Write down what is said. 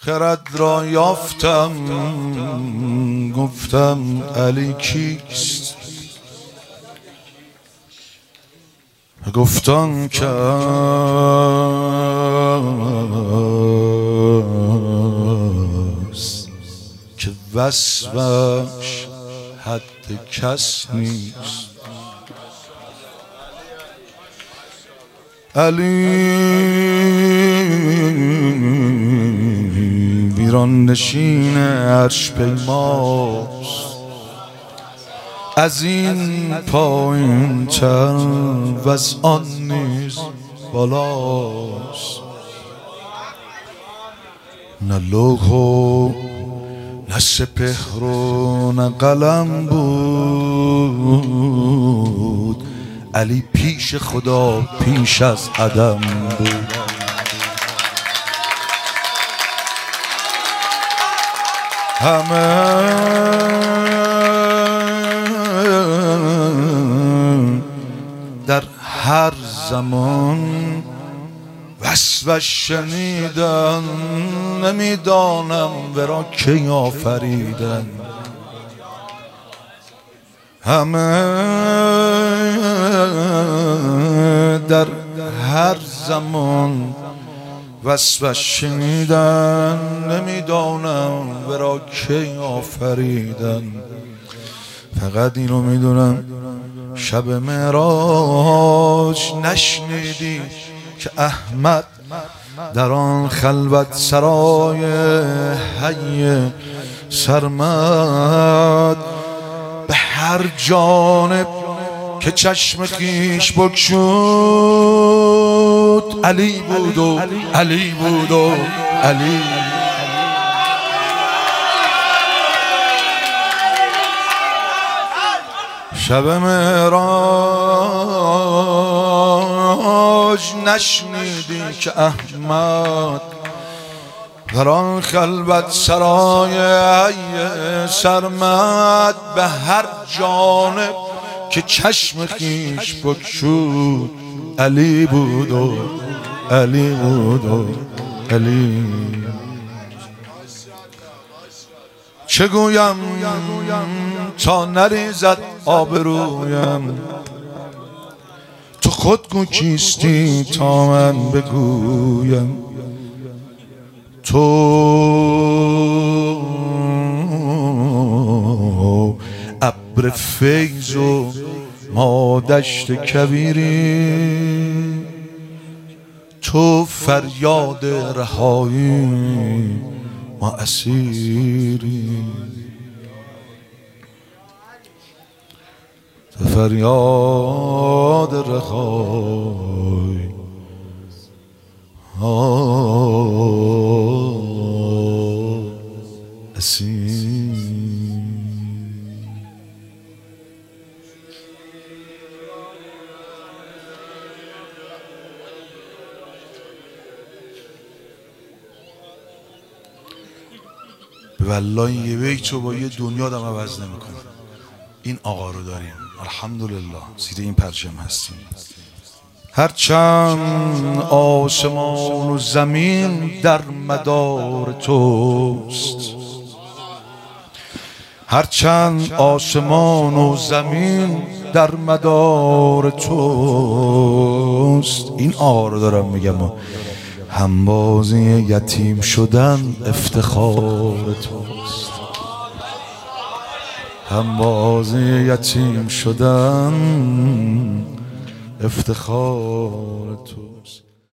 خرد را یافتم، گفتم علی کیست؟ گفتان کس که وصفش حد کس نیست. علی ویران نشین عرش پیماست، از این پایین تر و از آن نیز بالاست. نه لوح و نه سپهر و نه قلم بود، علی پیش خدا پیش از عدم بود. همه در هر زمان وصفش شنیدن، نمیدانم ورا کی آفریدن. همه در هر زمان وصفش شنیدن، نمیدانم ورا کی آفریدن. فقط اینو میدونم شب معراج نشنیدی که احمد در آن خلوت سرای حی سرمد به هر جانب که چشم خیش بگشود علی بود و علی بود و علی. شب معراج نشنیدی که احمد در آن خلوت سرای حی سرمد به هر جانب که چشم خیش بگشود علی بود و علی بود و علی. چه گویم تا نریزد آبرویم، تو خود گو کیستی تا من بگویم. تو ابر فیض و ما دشت کویری، تو فریاد رهایی ما اسیری. تو فریاد رهایی اسیری. والله یه بیت رو با یه دنیا دم عوض نمی‌کنه. این آقا رو داریم الحمدلله، زیر این پرچم هستیم. هرچند آسمان و زمین در مدار توست، هرچند آسمان و زمین در مدار توست. این آقا رو دارم میگم، همبازی یتیم شدن افتخار توست، همبازی یتیم شدن افتخار توست.